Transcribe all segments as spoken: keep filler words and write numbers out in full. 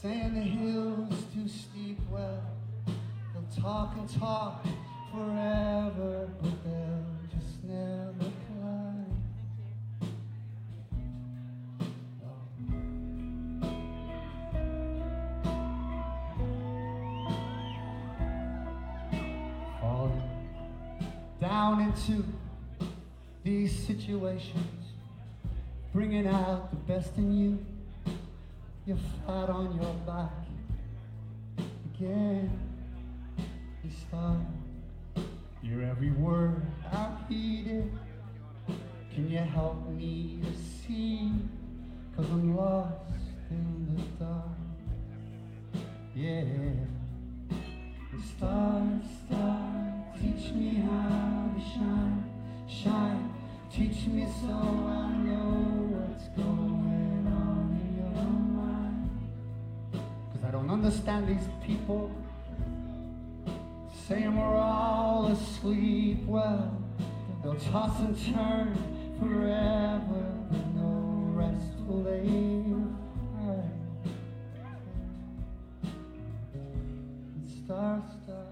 saying the hill's too steep. Well, they'll talk and talk forever, but they'll just never climb. Oh. Falling down into these situations, bringing out the best in you. You're flat on your back again. You start your every word I'm heeded. Can you help me to see? 'Cause I'm lost in the dark. Yeah. And stars, stars, teach me how to shine, shine. Teach me so I know what's going on in your mind. 'Cause I don't understand these people saying we're all asleep. Well, they'll toss and turn forever, but no rest will they find. And star, star,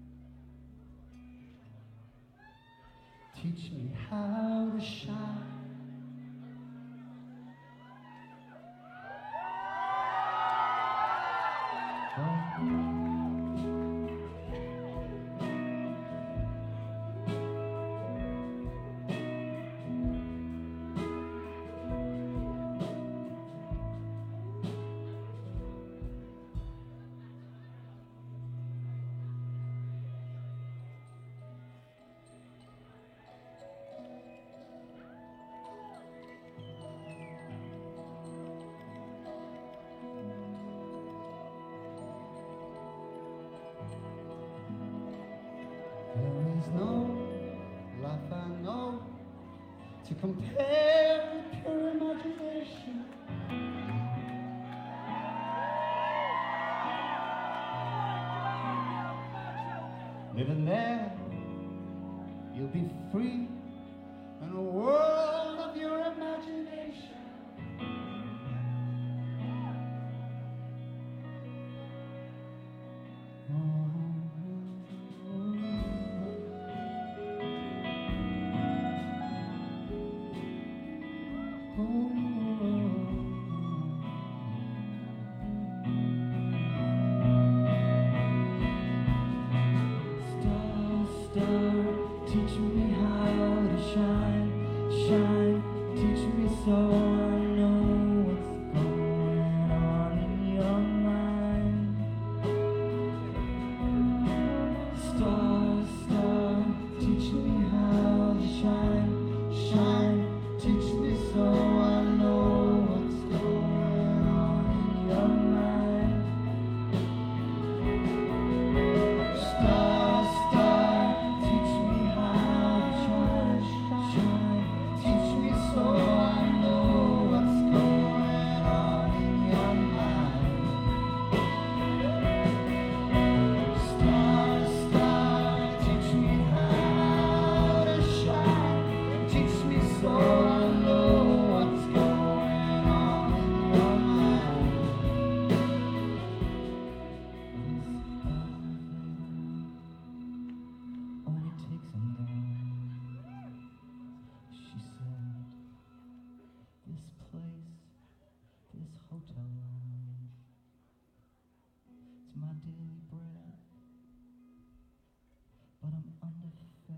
teach me how to shine. Oh. There is no life I know to compare with pure imagination. Living there, you'll be free in a world of your imagination. Teach me how to shine, shine. Teach me so I know what's going on in your mind. Star, star, teach me how to shine, shine. Teach me so I know what's going on in your mind. Star, star, teach me how to shine, shine. Teach me so I know what's going on in your mind. Star, star, teach me how to shine. Teach me so I know what's going on in your mind. Only takes a man. She said, this place, this hotel lounge, it's my daily bread, but I'm underfed.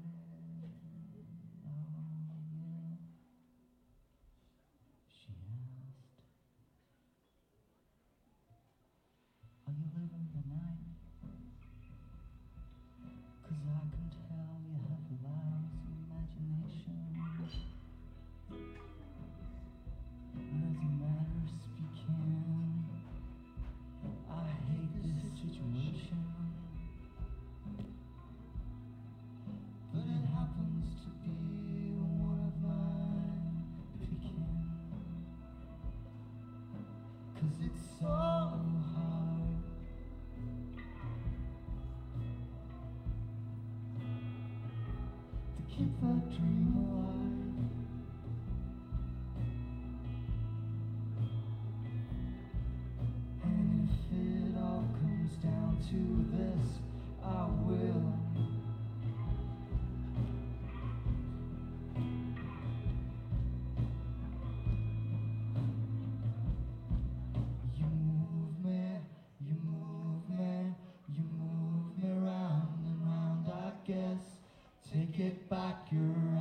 Oh yeah. She asked, are you living the night? 'Cause I can tell you have lousy imagination. As a matter of speaking, I hate this situation, but it happens to be one of my picking. 'Cause it's so hard to keep that dream alive. And if to this, I will. You move me, you move me, you move me round and round, I guess. Take it back, you're